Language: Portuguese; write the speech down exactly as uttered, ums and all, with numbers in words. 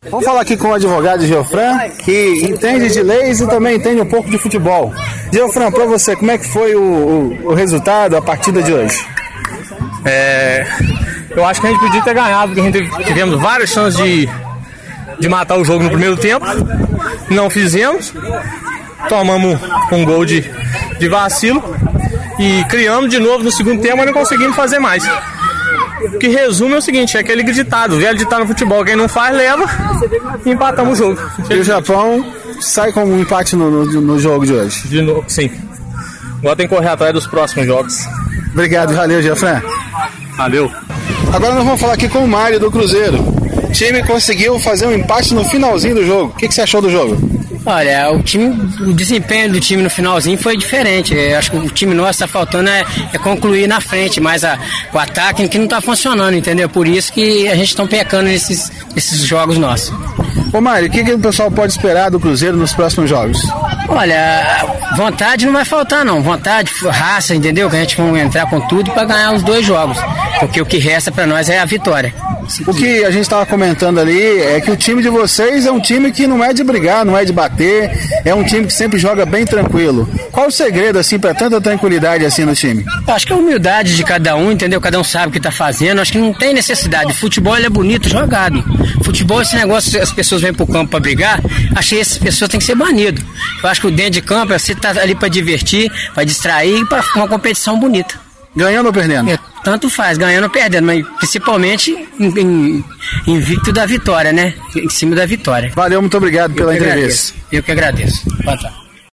Vamos falar aqui com o advogado Geofran, que entende de leis e também entende um pouco de futebol. Geofran, para você, como é que foi o, o, o resultado, a partida de hoje? É, eu acho que a gente podia ter ganhado, porque a gente tivemos várias chances de, de matar o jogo no primeiro tempo, não fizemos, tomamos um gol de, de vacilo e criamos de novo no segundo tempo, mas não conseguimos fazer mais. O que resume é o seguinte, é aquele ditado, o velho ditado no futebol, quem não faz leva e empatamos o jogo. E o Japão sai com um empate no, no, no jogo de hoje? De novo, sim. Agora tem que correr atrás dos próximos jogos. Obrigado, valeu, Geofran. Valeu. Agora nós vamos falar aqui com o Mário do Cruzeiro. O time conseguiu fazer um empate no finalzinho do jogo. O que, que você achou do jogo? Olha, o time, o desempenho do time no finalzinho foi diferente. Eu acho que o time nosso está faltando é, é concluir na frente, mas a, o ataque que não está funcionando, entendeu? Por isso que a gente está pecando nesses, nesses jogos nossos. Ô Mário, o que, que o pessoal pode esperar do Cruzeiro nos próximos jogos? Olha, vontade não vai faltar não, vontade, raça, entendeu? Que a gente vai entrar com tudo para ganhar os dois jogos, porque o que resta para nós é a vitória. O que a gente estava comentando ali é que o time de vocês é um time que não é de brigar, não é de bater, é um time que sempre joga bem tranquilo. Qual o segredo assim para tanta tranquilidade assim no time? Acho que a humildade de cada um, entendeu? Cada um sabe o que está fazendo, acho que não tem necessidade. Futebol ele é bonito jogado. Futebol, esse negócio, as pessoas vêm pro campo para brigar, achei que essas pessoas têm que ser banidas. Eu acho que o dentro de campo você tá ali para divertir, para distrair e para uma competição bonita. Ganhando ou perdendo? É, tanto faz, ganhando ou perdendo, mas principalmente em, em, invicto da vitória, né? Em cima da vitória. Valeu, muito obrigado pela entrevista. Eu que agradeço. Boa tarde.